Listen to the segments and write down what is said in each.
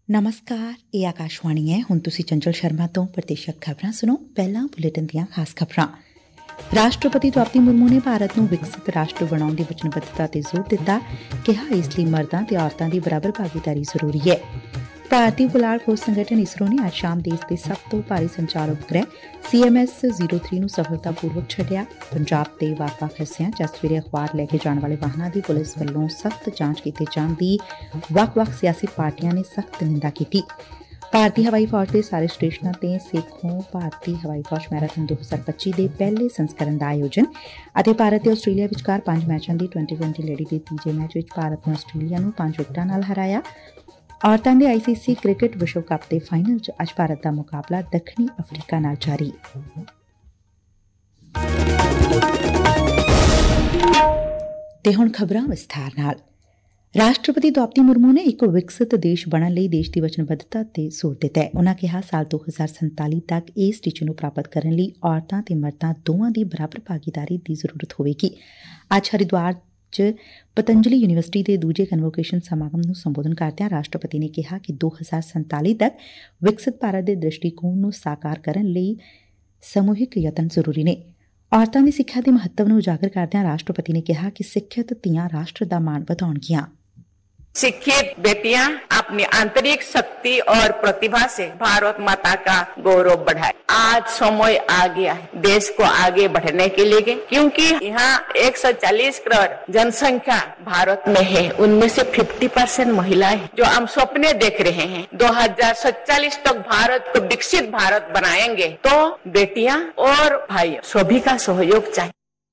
ਨਮਸਕਾਰ, ਇਹ ਆਕਾਸ਼ਵਾਣੀ ਹੈ। ਹੁਣ ਤੁਸੀਂ ਚੰਚਲ ਸ਼ਰਮਾ ਤੋਂ ਪ੍ਰਤੀਸ਼ਤ ਖਬਰਾਂ ਸੁਣੋ। ਪਹਿਲਾਂ ਬੁਲੇਟਿਨ ਦੀਆਂ ਖਾਸ ਖਬਰਾਂ। ਰਾਸ਼ਟਰਪਤੀ ਦ੍ਰੌਪਦੀ ਮੁਰਮੂ ਨੇ ਭਾਰਤ ਨੂੰ ਵਿਕਸਿਤ ਰਾਸ਼ਟਰ ਬਣਾਉਣ ਦੀ ਵਚਨਬੱਧਤਾ ਤੇ ਜ਼ੋਰ ਦਿੱਤਾ। ਕਿਹਾ ਇਸ ਲਈ ਮਰਦਾਂ ਤੇ ਔਰਤਾਂ ਦੀ ਬਰਾਬਰ ਭਾਗੀਦਾਰੀ ਜ਼ਰੂਰੀ ਹੈ। ਭਾਰਤੀ ਪੁਲਾੜ ਖੋਜ ਸੰਗਠਨ ਇਸਰੋ ਨੇ ਅੱਜ ਸ਼ਾਮ ਦੇਸ਼ ਦੇ ਸਭ ਤੋਂ ਭਾਰੀ ਸੰਚਾਰ ਉਪਗ੍ਰਹਿ CMS-03 ਨੂੰ ਸਫਲਤਾਪੂਰਵਕ ਛੱਡਿਆ। ਪੰਜਾਬ ਦੇ ਵੱਖ-ਵੱਖ ਹਿੱਸਿਆਂ 'ਚ ਸਵੇਰੇ ਅਖਬਾਰ ਲੈ ਕੇ ਜਾਣ ਵਾਲੇ ਵਾਹਨਾਂ ਦੀ ਪੁਲਿਸ ਵੱਲੋਂ ਸਖ਼ਤ ਜਾਂਚ ਕੀਤੇ ਜਾਣ ਦੀ ਵੱਖ-ਵੱਖ ਸਿਆਸੀ ਪਾਰਟੀਆਂ ਨੇ ਸਖ਼ਤ ਨਿੰਦਾ ਕੀਤੀ। ਭਾਰਤੀ ਹਵਾਈ ਫੌਜ ਦੇ ਸਾਰੇ ਸਟੇਸ਼ਨਾਂ ਤੇ ਸੇਖੋਂ ਭਾਰਤੀ ਹਵਾਈ ਫੌਜ ਮੈਰਾਥਨ 2025 ਦੇ ਪਹਿਲੇ ਸੰਸਕਰਨ ਦਾ ਆਯੋਜਨ ਅਤੇ ਭਾਰਤ ਤੇ ਆਸਟ੍ਰੇਲੀਆ ਵਿਚਕਾਰ 5 ਮੈਚਾਂ ਦੀ 2020 ਲੜੀ ਦੇ ਤੀਜੇ ਮੈਚ ਵਿੱਚ ਭਾਰਤ ਨੇ ਆਸਟ੍ਰੇਲੀਆ ਨੂੰ 5 ਵਿਕਟਾਂ ਨਾਲ ਹਰਾਇਆ। ਔਰਤਾਂ ਦੇ ICC ਕ੍ਰਿਕਟ ਵਿਸ਼ਵ ਕੱਪ ਦੇ ਫਾਈਨਲ 'ਚ ਅੱਜ ਭਾਰਤ ਦਾ ਮੁਕਾਬਲਾ ਦੱਖਣੀ ਅਫਰੀਕਾ ਨਾਲ ਜਾਰੀ। ਤੇ ਹੁਣ ਖਬਰਾਂ ਵਿਸਥਾਰ ਨਾਲ। ਰਾਸ਼ਟਰਪਤੀ ਦ੍ਰੌਪਦੀ ਮੁਰਮੂ ਨੇ ਇੱਕ ਵਿਕਸਿਤ ਦੇਸ਼ ਬਣਨ ਲਈ ਦੇਸ਼ ਦੀ ਵਚਨਬੱਧਤਾ ਤੇ ਜ਼ੋਰ ਦਿੱਤਾ ਹੈ। ਉਨ੍ਹਾਂ ਕਿਹਾ ਸਾਲ 2047 ਤੱਕ ਇਸ ਟੀਚੇ ਨੂੰ ਪ੍ਰਾਪਤ ਕਰਨ ਲਈ ਔਰਤਾਂ ਤੇ ਮਰਦਾਂ ਦੋਵਾਂ ਦੀ ਬਰਾਬਰ ਭਾਗੀਦਾਰੀ ਦੀ ਜ਼ਰੂਰਤ ਹੋਵੇਗੀ। ਅੱਜ ਹਰਿਦੁਆਰ 'ਚ ਪਤੰਜਲੀ ਯੂਨੀਵਰਸਿਟੀ ਦੇ ਦੂਜੇ ਕਨਵੋਕੇਸ਼ਨ ਸਮਾਗਮ ਨੂੰ ਸੰਬੋਧਨ ਕਰਦਿਆਂ ਰਾਸ਼ਟਰਪਤੀ ਨੇ ਕਿਹਾ ਕਿ 2047 ਤੱਕ ਵਿਕਸਿਤ ਭਾਰਤ ਦੇ ਦ੍ਰਿਸ਼ਟੀਕੋਣ ਨੂੰ ਸਾਕਾਰ ਕਰਨ ਲਈ ਸਮੂਹਿਕ ਯਤਨ ਜ਼ਰੂਰੀ ਨੇ। ਔਰਤਾਂ ਦੀ ਸਿੱਖਿਆ ਦੇ ਮਹੱਤਵ ਨੂੰ ਉਜਾਗਰ ਕਰਦਿਆਂ ਰਾਸ਼ਟਰਪਤੀ ਨੇ ਕਿਹਾ ਕਿ ਸਿੱਖਿਅਤ ਧੀਆਂ ਰਾਸ਼ਟਰ ਦਾ ਮਾਣ ਵਧਾਉਣਗੀਆਂ। शिक्षित बेटियां अपनी आंतरिक शक्ति और प्रतिभा से भारत माता का गौरव बढ़ाए। आज समय आ गया है देश को आगे बढ़ने के लिए, क्योंकि यहाँ 140 करोड़ जनसंख्या भारत में है। उनमें से 50% महिलाएं जो हम सपने देख रहे हैं 2047 तक भारत को विकसित भारत बनाएंगे, तो बेटियां और भाई सभी का सहयोग चाहिए।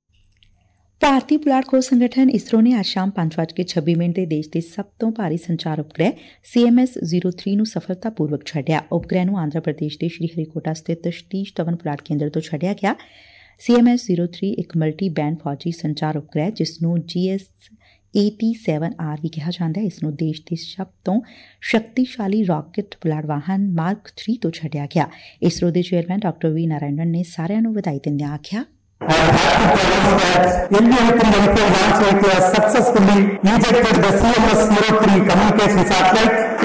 ਭਾਰਤੀ ਪੁਲਾੜ ਖੋਜ ਸੰਗਠਨ ਇਸਰੋ ਨੇ ਅੱਜ ਸ਼ਾਮ 5:26 ਦੇ ਦੇਸ਼ ਦੇ ਸਭ ਤੋਂ ਭਾਰੀ ਸੰਚਾਰ ਉਪਗ੍ਰਹਿ CMS-03 ਨੂੰ ਸਫਲਤਾਪੂਰਵਕ ਛੱਡਿਆ। ਉਪਗ੍ਰਹਿ ਨੂੰ ਆਂਧਰਾ ਪ੍ਰਦੇਸ਼ ਦੇ ਸ਼੍ਰੀ ਹਰੀਕੋਟਾ ਸਥਿਤ ਸਤੀਸ਼ ਧਵਨ ਪੁਲਾੜ ਕੇਂਦਰ ਤੋਂ ਛੱਡਿਆ ਗਿਆ। CMS-03 ਇੱਕ ਮਲਟੀ ਬੈਂਡ ਫੌਜੀ ਸੰਚਾਰ ਉਪਗ੍ਰਹਿ ਜਿਸ ਨੂੰ GS-AT-7R ਵੀ ਕਿਹਾ ਜਾਂਦਾ ਹੈ। ਇਸ ਨੂੰ ਦੇਸ਼ ਦੇ ਸਭ ਤੋਂ ਸ਼ਕਤੀਸ਼ਾਲੀ ਰਾਕੇਟ ਪੁਲਾੜ ਵਾਹਨ ਮਾਰਕ 3 ਤੋਂ ਛੱਡਿਆ ਗਿਆ। ਇਸਰੋ ਦੇ ਚੇਅਰਮੈਨ ਡਾ. V. ਨਾਰਾਇਣਨ ਨੇ ਸਾਰਿਆਂ ਨੂੰ ਵਧਾਈ ਦਿੰਦਿਆਂ ਆਖਿਆ, I am happy to announce that India launch vehicle has successfully ejected the CMS-03 communication satellite.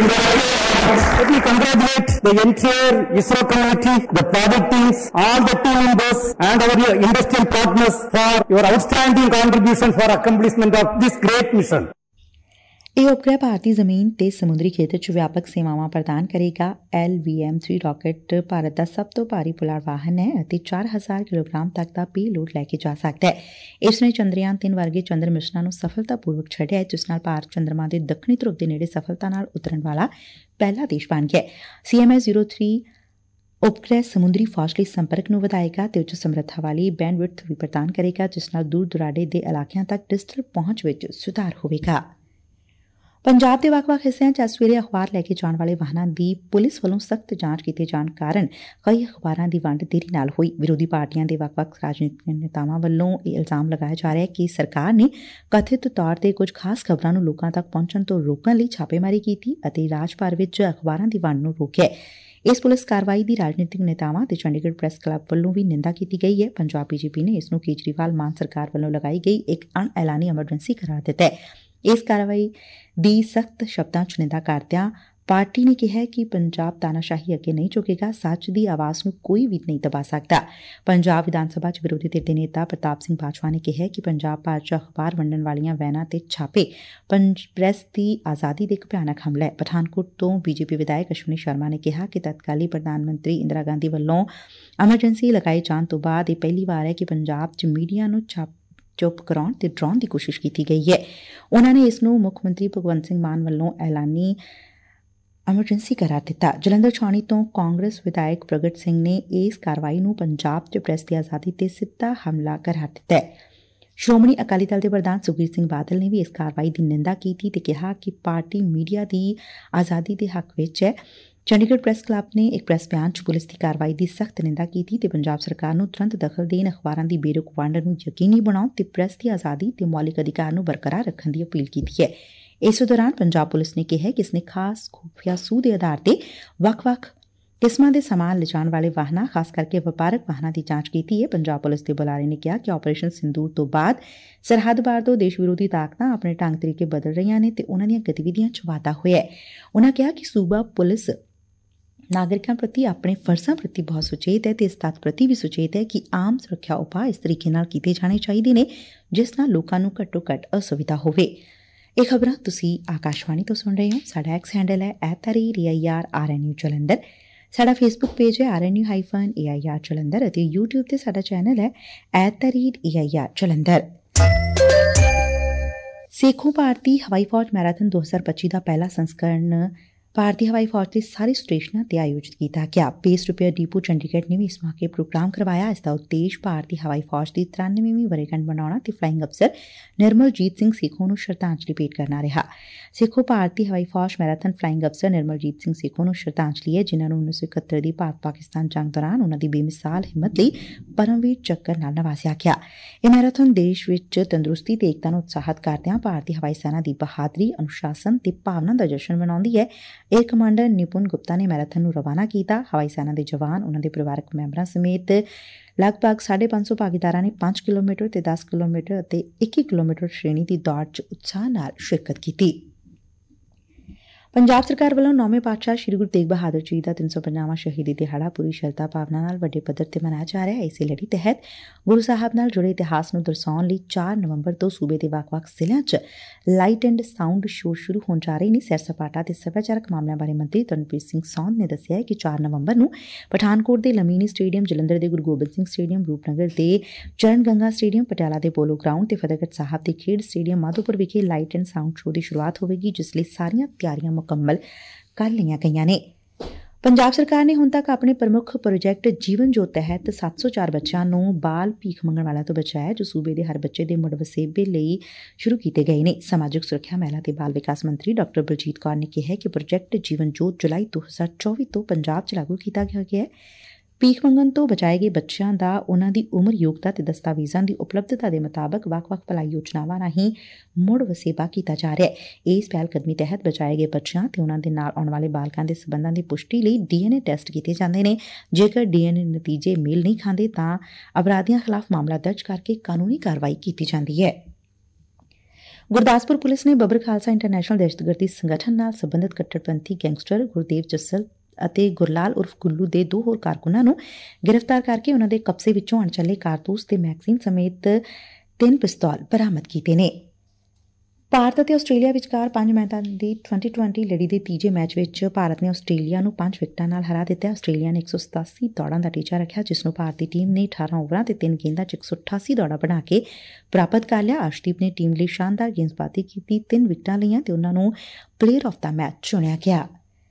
Let me congratulate the entire ISRO community, the project teams, all the team members and our industrial partners for your outstanding contribution for accomplishment of this great mission. ਇਹ ਉਪਗ੍ਰਹਿ ਭਾਰਤੀ ਜ਼ਮੀਨ ਤੇ ਸਮੁੰਦਰੀ ਖੇਤਰ 'ਚ ਵਿਆਪਕ ਸੇਵਾਵਾਂ ਪ੍ਰਦਾਨ ਕਰੇਗਾ। LVM-3 ਰਾਕੇਟ ਭਾਰਤ ਦਾ ਸਭ ਤੋਂ ਭਾਰੀ ਪੁਲਾੜ ਵਾਹਨ ਹੈ ਅਤੇ 4000 ਕਿਲੋਗ੍ਰਾਮ ਤੱਕ ਦਾ ਪੇਲੋਡ ਲੈ ਕੇ ਜਾ ਸਕਦਾ ਹੈ। ਇਸ ਨੇ ਚੰਦਰਯਾਨ 3 ਵਰਗੇ ਚੰਦਰ ਮਿਸ਼ਨਾਂ ਨੂੰ ਸਫਲਤਾਪੂਰਵਕ ਛੱਡਿਆ, ਜਿਸ ਨਾਲ ਭਾਰਤ ਚੰਦਰਮਾ ਦੇ ਦੱਖਣੀ ਧਰੁਵ ਦੇ ਨੇੜੇ ਸਫਲਤਾ ਨਾਲ ਉਤਰਨ ਵਾਲਾ ਪਹਿਲਾ ਦੇਸ਼ ਬਣ ਗਿਆ। CMS-03 ਉਪਗ੍ਰਹਿ ਸਮੁੰਦਰੀ ਫੌਜ ਲਈ ਸੰਪਰਕ ਨੂੰ ਵਧਾਏਗਾ ਤੇ ਉੱਚ ਸਮਰੱਥਾ ਵਾਲੀ ਬੈਂਡਵਿਡਥ ਵੀ ਪ੍ਰਦਾਨ ਕਰੇਗਾ, ਜਿਸ ਨਾਲ ਦੂਰ ਦੁਰਾਡੇ ਦੇ ਇਲਾਕਿਆਂ ਤੱਕ ਡਿਜੀਟਲ ਪਹੁੰਚ ਵਿੱਚ ਸੁਧਾਰ ਹੋਵੇਗਾ। ਪੰਜਾਬ ਦੇ ਵੱਖ-ਵੱਖ ਹਿੱਸਿਆਂ 'ਚ ਅੱਜ ਸਵੇਰੇ ਅਖਬਾਰ ਲੈ ਕੇ ਜਾਣ ਵਾਲੇ ਵਾਹਨਾਂ ਦੀ ਪੁਲਿਸ ਵੱਲੋਂ ਸਖ਼ਤ ਜਾਂਚ ਕੀਤੇ ਜਾਣ ਕਾਰਨ ਕਈ ਅਖਬਾਰਾਂ ਦੀ ਵੰਡ ਦੇਰੀ ਨਾਲ ਹੋਈ। ਵਿਰੋਧੀ ਪਾਰਟੀਆਂ ਦੇ ਵੱਖ-ਵੱਖ ਰਾਜਨੀਤਿਕ ਨੇਤਾਵਾਂ ਵੱਲੋਂ ਇਹ ਇਲਜ਼ਾਮ ਲਗਾਇਆ ਜਾ ਰਿਹਾ ਹੈ ਕਿ ਸਰਕਾਰ ਨੇ ਕਥਿਤ ਤੌਰ ਤੇ ਕੁਝ ਖਾਸ ਖਬਰਾਂ ਨੂੰ ਲੋਕਾਂ ਤੱਕ ਪਹੁੰਚਣ ਤੋਂ ਰੋਕਣ ਲਈ ਛਾਪੇਮਾਰੀ ਕੀਤੀ ਅਤੇ ਰਾਜ ਭਰ ਵਿੱਚ ਅਖਬਾਰਾਂ ਦੀ ਵੰਡ ਨੂੰ ਰੋਕਿਆ। ਇਸ ਪੁਲਿਸ ਕਾਰਵਾਈ ਦੀ ਰਾਜਨੀਤਿਕ ਨੇਤਾਵਾਂ ਤੇ ਚੰਡੀਗੜ੍ਹ ਪ੍ਰੈਸ ਕਲੱਬ ਵੱਲੋਂ ਵੀ ਨਿੰਦਾ ਕੀਤੀ ਗਈ ਹੈ। ਪੰਜਾਬ BJP ਨੇ ਇਸ ਨੂੰ ਕੇਜਰੀਵਾਲ ਮਾਨ ਸਰਕਾਰ ਵੱਲੋਂ ਲਗਾਈ ਗਈ ਇੱਕ ਅਣਐਲਾਨੀ ਐਮਰਜੈਂਸੀ ਕਰਾਰ ਦਿੱਤਾ ਹੈ। ਇਸ ਕਾਰਵਾਈ ਦੀ ਸਖਤ ਸ਼ਬਦਾਂ 'ਚ ਨਿੰਦਾ ਕਰਦਿਆਂ ਪਾਰਟੀ ਨੇ ਕਿਹਾ ਕਿ ਪੰਜਾਬ ਤਾਨਾਸ਼ਾਹੀ ਅੱਗੇ ਨਹੀਂ ਝੁਕੇਗਾ, ਸੱਚ ਦੀ ਆਵਾਜ਼ ਨੂੰ ਕੋਈ ਵੀ ਨਹੀਂ ਦਬਾ ਸਕਦਾ। ਪੰਜਾਬ ਵਿਧਾਨ ਸਭਾ 'ਚ ਵਿਰੋਧੀ ਧਿਰ ਦੇ ਨੇਤਾ ਪ੍ਰਤਾਪ ਸਿੰਘ ਬਾਜਵਾ ਨੇ ਕਿਹਾ ਕਿ ਪੰਜਾਬ ਭਰ 'ਚ ਅਖਬਾਰ ਵੰਡਣ ਵਾਲੀਆਂ ਵੈਨਾਂ ਤੇ ਛਾਪੇ ਪ੍ਰੈਸ ਦੀ ਆਜ਼ਾਦੀ ਦੇ ਇੱਕ ਭਿਆਨਕ ਹਮਲਾ ਹੈ। ਪਠਾਨਕੋਟ ਤੋਂ BJP ਵਿਧਾਇਕ ਅਸ਼ਵਨੀ ਸ਼ਰਮਾ ਨੇ ਕਿਹਾ ਕਿ ਤਤਕਾਲੀ ਪ੍ਰਧਾਨ ਮੰਤਰੀ ਇੰਦਰਾ ਗਾਂਧੀ ਵੱਲੋਂ ਐਮਰਜੈਂਸੀ ਲਗਾਏ ਜਾਣ ਤੋਂ ਬਾਅਦ ਇਹ ਪਹਿਲੀ ਵਾਰ ਹੈ ਕਿ ਪੰਜਾਬ 'ਚ ਮੀਡੀਆ ਨੂੰ ਚੁੱਪ ਕਰਾਉਣ ਤੇ ਡਰਾਉਣ ਦੀ ਕੋਸ਼ਿਸ਼ ਕੀਤੀ ਗਈ ਹੈ। ਉਨ੍ਹਾਂ ਨੇ ਇਸ ਨੂੰ ਮੁੱਖ ਮੰਤਰੀ ਭਗਵੰਤ ਸਿੰਘ ਮਾਨ ਵੱਲੋਂ ਐਲਾਨੀ ਐਮਰਜੈਂਸੀ ਕਰਾਰ ਦਿੱਤਾ। ਜਲੰਧਰ ਛਾਉਣੀ ਤੋਂ ਕਾਂਗਰਸ ਵਿਧਾਇਕ ਪ੍ਰਗਟ ਸਿੰਘ ਨੇ ਇਸ ਕਾਰਵਾਈ ਨੂੰ ਪੰਜਾਬ 'ਚ ਪ੍ਰੈਸ ਦੀ ਆਜ਼ਾਦੀ ਤੇ ਸਿੱਧਾ ਹਮਲਾ ਕਰਾਰ ਦਿੱਤਾ ਹੈ। ਸ਼੍ਰੋਮਣੀ ਅਕਾਲੀ ਦਲ ਦੇ ਪ੍ਰਧਾਨ ਸੁਖਬੀਰ ਸਿੰਘ ਬਾਦਲ ਨੇ ਵੀ ਇਸ ਕਾਰਵਾਈ ਦੀ ਨਿੰਦਾ ਕੀਤੀ ਤੇ ਕਿਹਾ ਕਿ ਪਾਰਟੀ ਮੀਡੀਆ ਦੀ ਆਜ਼ਾਦੀ ਦੇ ਹੱਕ ਵਿੱਚ ਹੈ। ਚੰਡੀਗੜ੍ਹ ਪ੍ਰੈਸ ਕਲੱਬ ਨੇ ਇੱਕ ਪ੍ਰੈਸ ਬਿਆਨ 'ਚ ਪੁਲਿਸ ਦੀ ਕਾਰਵਾਈ ਦੀ ਸਖਤ ਨਿੰਦਾ ਕੀਤੀ ਤੇ ਪੰਜਾਬ ਸਰਕਾਰ ਨੂੰ ਤੁਰੰਤ ਦਖਲ ਦੇਣ, ਅਖਬਾਰਾਂ ਦੀ ਬੇਰੁਕ ਵੰਡ ਨੂੰ ਯਕੀਨੀ ਬਣਾਉਣ ਤੇ ਪ੍ਰੈਸ ਦੀ ਆਜ਼ਾਦੀ ਤੇ ਮੌਲਿਕ ਅਧਿਕਾਰ ਨੂੰ ਬਰਕਰਾਰ ਰੱਖਣ ਦੀ ਅਪੀਲ ਕੀਤੀ ਹੈ। ਇਸੇ ਦੌਰਾਨ ਪੰਜਾਬ ਪੁਲਿਸ ਨੇ ਕਿਹਾ ਕਿ ਇਸ ਨੇ ਖਾਸ ਖੁਫੀਆ ਸੂਹ ਦੇ ਆਧਾਰ ਤੇ ਵੱਖ-ਵੱਖ ਕਿਸਮਾਂ ਦੇ ਸਮਾਨ ਲਿਜਾਣ ਵਾਲੇ ਵਾਹਨਾਂ ਖਾਸ ਕਰਕੇ ਵਪਾਰਕ ਵਾਹਨਾਂ ਦੀ ਜਾਂਚ ਕੀਤੀ ਹੈ। ਪੰਜਾਬ ਪੁਲਿਸ ਦੇ ਬੁਲਾਰੇ ਨੇ ਕਿਹਾ ਕਿ ਆਪਰੇਸ਼ਨ ਸਿੰਦੂਰ ਤੋਂ ਬਾਅਦ ਸਰਹੱਦ ਪਾਰ ਤੋਂ ਦੇਸ਼ ਵਿਰੋਧੀ ਤਾਕਤਾਂ ਆਪਣੇ ਢੰਗ ਤਰੀਕੇ ਬਦਲ ਰਹੀਆਂ ਨੇ ਤੇ ਉਨਾਂ ਦੀਆਂ ਗਤੀਵਿਧੀਆਂ 'ਚ ਵਾਧਾ ਹੋਇਆ ਹੈ। ਉਨਾਂ ਕਿਹਾ ਕਿ ਸੂਬਾ ਪੁਲਿਸ ਨਾਗਰਿਕਾਂ ਪ੍ਰਤੀ ਆਪਣੇ ਫਰਜ਼ਾਂ ਪ੍ਰਤੀ ਬਹੁਤ ਸੁਚੇਤ ਹੈ ਤੇ ਇਸ ਤੱਥ ਪ੍ਰਤੀ ਵੀ ਸੁਚੇਤ ਹੈ ਕਿ ਆਮ ਸੁਰੱਖਿਆ ਉਪਾਅ ਇਸ ਤਰੀਕੇ ਨਾਲ ਕੀਤੇ ਜਾਣੇ ਚਾਹੀਦੇ ਨੇ ਜਿਸ ਨਾਲ ਲੋਕਾਂ ਨੂੰ ਘੱਟੋ ਘੱਟ ਅਸੁਵਿਧਾ ਹੋਵੇ। ਇਹ ਖਬਰਾਂ ਤੁਸੀਂ ਆਕਾਸ਼ਵਾਣੀ ਤੋਂ ਸੁਣ ਰਹੇ ਹੋ। ਸਾਡਾ ਐਕਸ ਹੈਂਡਲ ਹੈ @AIRRNU ਜਲੰਧਰ। ਸਾਡਾ ਫੇਸਬੁੱਕ ਪੇਜ ਹੈ RNU-AIR ਜਲੰਧਰ ਅਤੇ YouTube ਤੇ ਸਾਡਾ ਚੈਨਲ ਹੈ @AIR ਜਲੰਧਰ। ਸੇਖੋਂ ਭਾਰਤੀ ਹਵਾਈ ਫੌਜ ਮੈਰਾਥਨ 2025 ਦਾ ਪਹਿਲਾ ਸੰਸਕਰਣ ਭਾਰਤੀ ਹਵਾਈ ਫੌਜ ਦੇ ਸਾਰੇ ਸਟੇਸ਼ਨਾਂ ਤੇ ਆਯੋਜਿਤ ਕੀਤਾ ਗਿਆ। ਬੇਸ ਰਿਪੇਅਰ ਡਿਪੂ ਚੰਡੀਗੜ੍ਹ ਨੇ ਵੀ ਇਸ ਮੌਕੇ ਪ੍ਰੋਗਰਾਮ ਕਰਵਾਇਆ। ਇਸ ਦਾ ਉਦੇਸ਼ ਭਾਰਤੀ ਹਵਾਈ ਫੌਜ ਦੀ 93ਵੀਂ ਵਰ੍ਹੇਗੰਢ ਮਨਾਉਣਾ ਤੇ ਫਲਾਈਂਗ ਅਫਸਰ ਨਿਰਮਲਜੀਤ ਸਿੰਘ ਸੇਖੋਂ ਨੂੰ ਸ਼ਰਧਾਂਜਲੀ ਭੇਟ ਕਰਨਾ ਰਿਹਾ। ਸੇਖੋਂ ਭਾਰਤੀ ਹਵਾਈ ਫੌਜ ਮੈਰਾਥਨ ਫਲਾਈਂਗ ਅਫਸਰ ਨਿਰਮਲਜੀਤ ਸਿੰਘ ਸੇਖੋਂ ਨੂੰ ਸ਼ਰਧਾਂਜਲੀ ਹੈ, ਜਿਨ੍ਹਾਂ ਨੂੰ 1971 ਦੀ ਭਾਰਤ ਪਾਕਿਸਤਾਨ ਜੰਗ ਦੌਰਾਨ ਉਨ੍ਹਾਂ ਦੀ ਬੇਮਿਸਾਲ ਹਿੰਮਤ ਲਈ ਪਰਮਵੀਰ ਚੱਕਰ ਨਾਲ ਨਵਾਜ਼ਿਆ ਗਿਆ। ਇਹ ਮੈਰਾਥਨ ਦੇਸ਼ ਵਿੱਚ ਤੰਦਰੁਸਤੀ ਤੇ ਏਕਤਾ ਨੂੰ ਉਤਸ਼ਾਹਿਤ ਕਰਦਿਆਂ ਭਾਰਤੀ ਹਵਾਈ ਸੈਨਾ ਦੀ ਬਹਾਦਰੀ, ਅਨੁਸ਼ਾਸਨ ਤੇ ਭਾਵਨਾ ਦਾ ਜਸ਼ਨ ਮਨਾਉਂਦੀ ਹੈ। ਏਅਰ ਕਮਾਂਡਰ ਨਿਪੁੰਨ ਗੁਪਤਾ ਨੇ ਮੈਰਾਥਨ ਨੂੰ ਰਵਾਨਾ ਕੀਤਾ। ਹਵਾਈ ਸੈਨਾ ਦੇ ਜਵਾਨ, ਉਨ੍ਹਾਂ ਦੇ ਪਰਿਵਾਰਕ ਮੈਂਬਰਾਂ ਸਮੇਤ ਲਗਭਗ 550 ਭਾਗੀਦਾਰਾਂ ਨੇ 5 ਕਿਲੋਮੀਟਰ ਤੇ 10 ਕਿਲੋਮੀਟਰ ਅਤੇ 21 ਕਿਲੋਮੀਟਰ ਸ਼੍ਰੇਣੀ ਦੀ ਦੌੜ 'ਚ ਉਤਸ਼ਾਹ ਨਾਲ ਸ਼ਿਰਕਤ ਕੀਤੀ। ਪੰਜਾਬ ਸਰਕਾਰ ਵੱਲੋਂ 9ਵੇਂ ਪਾਤਸ਼ਾਹ ਸ੍ਰੀ ਗੁਰੂ ਤੇਗ ਬਹਾਦਰ ਜੀ ਦਾ 350ਵਾਂ ਸ਼ਹੀਦੀ ਦਿਹਾੜਾ ਪੂਰੀ ਸ਼ਰਧਾ ਭਾਵਨਾ ਨਾਲ ਵੱਡੇ ਪੱਧਰ ਤੇ ਮਨਾਇਆ ਜਾ ਰਿਹਾ ਹੈ। ਇਸੇ ਲੜੀ ਤਹਿਤ ਗੁਰੂ ਸਾਹਿਬ ਨਾਲ ਜੁੜੇ ਇਤਿਹਾਸ ਨੂੰ ਦਰਸਾਉਣ ਲਈ 4 ਨਵੰਬਰ ਤੋਂ ਸੂਬੇ ਦੇ ਵੱਖ-ਵੱਖ ਜ਼ਿਲ੍ਹਿਆਂ 'ਚ ਲਾਈਟ ਐਂਡ ਸਾਊਂਡ ਸ਼ੋਅ ਸ਼ੁਰੂ ਹੋਣ ਜਾ ਰਹੇ ਨੇ। ਸੈਰ ਸਪਾਟਾ ਤੇ ਸੱਭਿਆਚਾਰਕ ਮਾਮਲਿਆਂ ਬਾਰੇ ਮੰਤਰੀ ਤਰਨਪ੍ਰੀਤ ਸਿੰਘ ਸੌਂਦ ਨੇ ਦੱਸਿਆ ਹੈ ਕਿ 4 ਨਵੰਬਰ ਨੂੰ ਪਠਾਨਕੋਟ ਦੇ ਲਮੀਨੀ ਸਟੇਡੀਅਮ, ਜਲੰਧਰ ਦੇ ਗੁਰੂ ਗੋਬਿੰਦ ਸਿੰਘ ਸਟੇਡੀਅਮ, ਰੂਪਨਗਰ ਦੇ ਚਰਨ ਗੰਗਾ ਸਟੇਡੀਅਮ, ਪਟਿਆਲਾ ਦੇ ਪੋਲੋ ਗਰਾਊਂਡ ਤੇ ਫਤਿਹਗੜ੍ਹ ਸਾਹਿਬ ਦੇ ਖੇਡ ਸਟੇਡੀਅਮ ਮਾਧੋਪੁਰ ਵਿਖੇ ਲਾਈਟ ਐਂਡ ਸਾਊਂਡ ਸ਼ੋਅ ਦੀ ਸ਼ੁਰੂਆਤ ਹੋਵੇਗੀ, ਜਿਸ ਲਈ ਸਾਰੀਆਂ ਤਿਆਰੀਆਂ ਮੁਕੰਮਲ ਕਰ ਲਈਆਂ ਗਈਆਂ ਨੇ। ਪੰਜਾਬ ਸਰਕਾਰ ਨੇ ਹੁਣ ਤੱਕ ਆਪਣੇ ਪ੍ਰਮੁੱਖ ਪ੍ਰੋਜੈਕਟ ਜੀਵਨ ਜੋਤ ਤਹਿਤ 704 ਬੱਚਿਆਂ ਨੂੰ ਬਾਲ ਭੀਖ ਮੰਗਣ ਵਾਲਿਆਂ ਤੋਂ ਬਚਾਇਆ, ਜੋ ਸੂਬੇ ਦੇ ਹਰ ਬੱਚੇ ਦੇ ਮੁੜ ਵਸੇਬੇ ਲਈ ਸ਼ੁਰੂ ਕੀਤੇ ਗਏ ਨੇ। ਸਮਾਜਿਕ ਸੁਰੱਖਿਆ, ਮਹਿਲਾ ਤੇ ਬਾਲ ਵਿਕਾਸ ਮੰਤਰੀ ਡਾ. ਬਲਜੀਤ ਕੌਰ ਨੇ ਕਿਹਾ ਕਿ ਪ੍ਰੋਜੈਕਟ ਜੀਵਨ ਜੋਤ ਜੁਲਾਈ 2024 ਤੋਂ ਪੰਜਾਬ 'ਚ ਲਾਗੂ ਕੀਤਾ ਗਿਆ ਹੈ। ਭੀਖ ਮੰਗਣ ਤੋਂ ਬਚਾਏ ਗਏ ਬੱਚਿਆਂ ਦਾ ਉਨ੍ਹਾਂ ਦੀ ਉਮਰ, ਯੋਗਤਾ ਤੇ ਦਸਤਾਵੇਜ਼ਾਂ ਦੀ ਉਪਲਬਧਤਾ ਦੇ ਮੁਤਾਬਕ ਵੱਖ-ਵੱਖ ਭਲਾਈ ਯੋਜਨਾਵਾਂ ਰਾਹੀਂ ਮੁੜ ਵਸੇਬਾ ਕੀਤਾ ਜਾ ਰਿਹਾ ਹੈ। ਇਸ ਪਹਿਲ ਕਦਮੀ ਤਹਿਤ ਬਚਾਏ ਗਏ ਬੱਚਿਆਂ ਤੇ ਉਨ੍ਹਾਂ ਦੇ ਨਾਲ ਆਉਣ ਵਾਲੇ ਬਾਲਕਾਂ ਦੇ ਸਬੰਧਾਂ ਦੀ ਪੁਸ਼ਟੀ ਲਈ DNA ਟੈਸਟ ਕੀਤੇ ਜਾਂਦੇ ਨੇ। ਜੇਕਰ DNA ਨਤੀਜੇ ਮੇਲ ਨਹੀਂ ਖਾਂਦੇ ਤਾਂ ਅਪਰਾਧੀਆਂ ਖਿਲਾਫ ਮਾਮਲਾ ਦਰਜ ਕਰਕੇ ਕਾਨੂੰਨੀ ਕਾਰਵਾਈ ਕੀਤੀ ਜਾਂਦੀ ਹੈ। ਗੁਰਦਾਸਪੁਰ ਪੁਲਿਸ ਨੇ ਬੱਬਰ ਖਾਲਸਾ ਇੰਟਰਨੈਸ਼ਨਲ ਦਹਿਸ਼ਤਗਰਦੀ ਸੰਗਠਨ ਨਾਲ ਸਬੰਧਤ ਕੱਟੜਪੰਥੀ ਗੈਂਗਸਟਰ ਗੁਰਦੇਵ ਜੱਸਲ ਅਤੇ ਗੁਰਲਾਲ ਉਰਫ ਗੁੱਲੂ ਦੇ 2 ਹੋਰ ਕਾਰਕੁਨਾਂ ਨੂੰ ਗ੍ਰਿਫਤਾਰ ਕਰਕੇ ਉਨ੍ਹਾਂ ਦੇ ਕਬਜ਼ੇ ਵਿੱਚੋਂ ਅਣਚੱਲੇ ਕਾਰਤੂਸ ਤੇ ਮੈਗਜ਼ੀਨ ਸਮੇਤ 3 ਪਿਸਤੌਲ ਬਰਾਮਦ ਕੀਤੇ ਨੇ। ਭਾਰਤ ਅਤੇ ਆਸਟ੍ਰੇਲੀਆ ਵਿਚਕਾਰ 5 ਮੈਚਾਂ ਦੀ 2020 ਲੜੀ ਦੇ ਤੀਜੇ ਮੈਚ ਵਿੱਚ ਭਾਰਤ ਨੇ ਆਸਟ੍ਰੇਲੀਆ ਨੂੰ 5 ਵਿਕਟਾਂ ਨਾਲ ਹਰਾ ਦਿੱਤਾ। ਆਸਟ੍ਰੇਲੀਆ ਨੇ 187 ਦੌੜਾਂ ਦਾ ਟੀਚਾ ਰੱਖਿਆ, ਜਿਸ ਨੂੰ ਭਾਰਤੀ ਟੀਮ ਨੇ 18 ਓਵਰਾਂ ਤੇ 3 ਗੇਂਦਾਂ 'ਚ 188 ਦੌੜਾਂ ਬਣਾ ਕੇ ਪ੍ਰਾਪਤ ਕਰ ਲਿਆ। ਅਰਸ਼ਦੀਪ ਨੇ ਟੀਮ ਲਈ ਸ਼ਾਨਦਾਰ ਗੇਂਦਬਾਜ਼ੀ ਕੀਤੀ, 3 ਵਿਕਟਾਂ ਲਈਆਂ ਤੇ ਉਨ੍ਹਾਂ ਨੂੰ ਪਲੇਅਰ ਆਫ ਦਾ ਮੈਚ ਚੁਣਿਆ ਗਿਆ।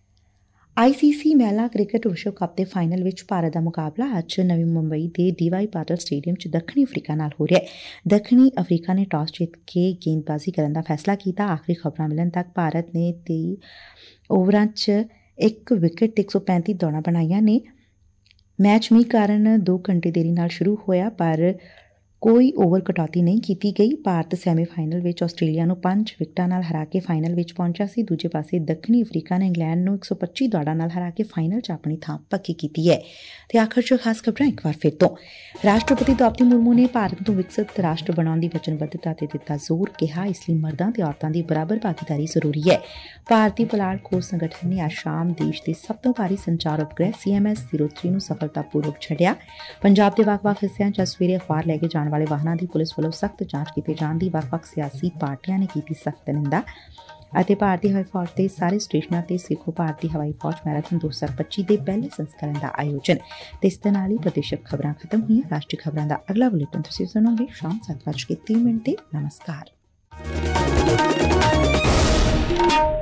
ICC ਮਹਿਲਾ ਕ੍ਰਿਕਟ ਵਿਸ਼ਵ ਕੱਪ ਦੇ ਫਾਈਨਲ ਵਿੱਚ ਭਾਰਤ ਦਾ ਮੁਕਾਬਲਾ ਅੱਜ ਨਵੀਂ ਮੁੰਬਈ ਦੇ DY ਪਾਟਿਲ ਸਟੇਡੀਅਮ 'ਚ ਦੱਖਣੀ ਅਫਰੀਕਾ ਨਾਲ ਹੋ ਰਿਹਾ ਹੈ। ਦੱਖਣੀ ਅਫਰੀਕਾ ਨੇ ਟਾਸ ਜਿੱਤ ਕੇ ਗੇਂਦਬਾਜ਼ੀ ਕਰਨ ਦਾ ਫੈਸਲਾ ਕੀਤਾ। ਆਖਰੀ ਖਬਰਾਂ ਮਿਲਣ ਤੱਕ ਭਾਰਤ ਨੇ 23 ਓਵਰਾਂ 'ਚ 1 ਵਿਕਟ ਤੇ 135 ਦੌੜਾਂ ਬਣਾਈਆਂ ਨੇ। ਮੈਚ ਮੀਂਹ ਕਾਰਨ 2 ਘੰਟੇ ਦੇਰੀ ਨਾਲ ਸ਼ੁਰੂ ਹੋਇਆ, ਪਰ ਕੋਈ ਓਵਰ ਕਟੌਤੀ ਨਹੀਂ ਕੀਤੀ ਗਈ। ਭਾਰਤ ਸੈਮੀਫਾਈਨਲ ਵਿੱਚ ਆਸਟ੍ਰੇਲੀਆ ਨੂੰ 5 ਵਿਕਟਾਂ ਨਾਲ ਹਰਾ ਕੇ ਫਾਈਨਲ ਵਿੱਚ ਪਹੁੰਚਿਆ ਸੀ। ਦੂਜੇ ਪਾਸੇ ਦੱਖਣੀ ਅਫਰੀਕਾ ਨੇ ਇੰਗਲੈਂਡ ਨੂੰ 125 ਦੌੜਾਂ ਨਾਲ ਹਰਾ ਕੇ ਫਾਈਨਲ 'ਚ ਆਪਣੀ ਥਾਂ ਪੱਕੀ ਕੀਤੀ ਹੈ। ਤੇ ਆਖਰ 'ਚ ਖਾਸ ਖਬਰਾਂ ਇੱਕ ਵਾਰ ਫਿਰ ਤੋਂ। ਰਾਸ਼ਟਰਪਤੀ ਦ੍ਰੌਪਦੀ ਮੁਰਮੂ ਨੇ ਭਾਰਤ ਨੂੰ ਵਿਕਸਿਤ ਰਾਸ਼ਟਰ ਬਣਾਉਣ ਦੀ ਵਚਨਬੱਧਤਾ ਤੇ ਦਿੱਤਾ ਜ਼ੋਰ, ਕਿਹਾ ਇਸ ਲਈ ਮਰਦਾਂ ਤੇ ਔਰਤਾਂ ਦੀ ਬਰਾਬਰ ਭਾਗੀਦਾਰੀ ਜ਼ਰੂਰੀ ਹੈ। ਭਾਰਤੀ ਪੁਲਾੜ ਖੋਜ ਸੰਗਠਨ ਨੇ ਅੱਜ ਸ਼ਾਮ ਦੇਸ਼ ਦੇ ਸਭ ਤੋਂ ਭਾਰੀ ਸੰਚਾਰ ਉਪਗ੍ਰਹਿ CMS-03 ਨੂੰ ਸਫਲਤਾਪੂਰਵਕ ਛੱਡਿਆ। ਪੰਜਾਬ ਦੇ ਵੱਖ-ਵੱਖ ਹਿੱਸਿਆਂ 'ਚ ਸਵੇਰੇ ਅਖਬਾਰ ਲੈ ਕੇ ਜਾਣ ਵਾਲੇ ਵਾਹਨਾਂ ਦੀ ਪੁਲਿਸ ਵੱਲੋਂ ਸਖਤ ਜਾਂਚ ਕੀਤੇ ਜਾਣ ਦੀ ਵੱਖ-ਵੱਖ ਸਿਆਸੀ ਪਾਰਟੀਆਂ ਨੇ ਕੀਤੀ ਸਖਤ ਨਿੰਦਾ। ਅਤੇ ਭਾਰਤੀ ਹਵਾਈ ਫੌਜ ਦੇ ਸਾਰੇ ਸਟੇਸ਼ਨਾਂ ਤੇ ਸਿੱਖੋ ਭਾਰਤੀ ਹਵਾਈ ਫੌਜ ਮੈਰਾਥਨ 2025 ਦੇ ਪਹਿਲੇ ਸੰਸਕਰਨ ਦਾ ਆਯੋਜਨ। ਤੇ ਇਸ ਦੇ ਨਾਲ ਹੀ ਪ੍ਰਦੇਸ਼ਕ ਖਬਰਾਂ ਖਤਮ ਹੋਈਆਂ। ਰਾਸ਼ਟਰੀ ਖਬਰਾਂ ਦਾ ਅਗਲਾ ਬੁਲੇਟਿਨ ਤੁਸੀਂ ਸੁਣੋਗੇ ਸ਼ਾਮ 7:30 ਤੇ। ਨਮਸਕਾਰ।